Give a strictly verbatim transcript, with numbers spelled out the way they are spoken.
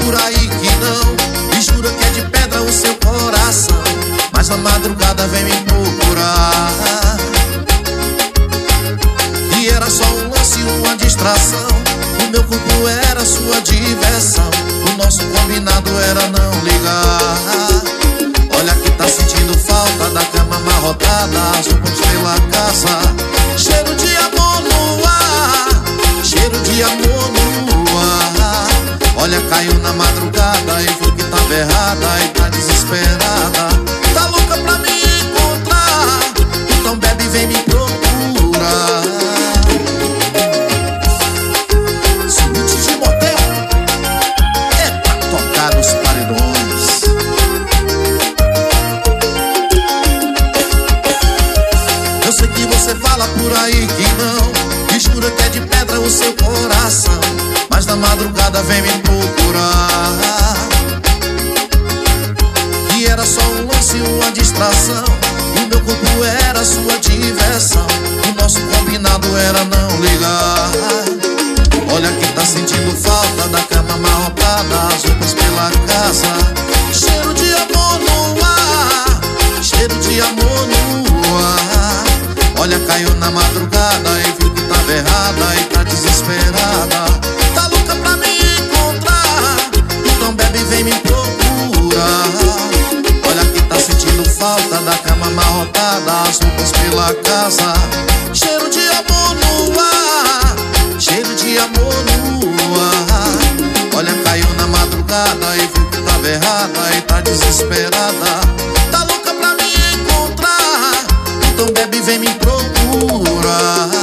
por aí que não, e jura que é de pedra o seu coração, mas na madrugada vem me procurar. E era só um lance, uma distração, o meu corpo era sua diversão, o nosso combinado era não ligar. Olha que tá sentindo falta da cama amarrotada, as roupas pela casa, cheiro de amor no ar, cheiro de amor no ar. Olha, caiu na madrugada e viu que tava errada e tá desesperada, tá louca pra me encontrar, então bebe e vem me procurar. Suíte de motel é pra tocar nos paredões. Eu sei que você fala por aí que não, que jura que é de pedra o seu coração, mas na madrugada vem me procurar. E era só um lance, uma distração, o meu corpo era sua diversão, o nosso combinado era não ligar. Olha que tá sentindo falta da cama amarrotada, as roupas pela casa, cheiro de amor no ar, cheiro de amor no ar. Olha, caiu na madrugada e viu que tava errada e tá desesperada, tá louca pra me encontrar, então bebe e vem me procurar. Olha que tá sentindo falta da cama amarrotada, as roupas pela casa, cheiro de amor no ar, cheiro de amor no ar. Olha, caiu na madrugada e viu que tava errada e tá desesperada, tá louca pra me encontrar, então bebe e vem me procurar.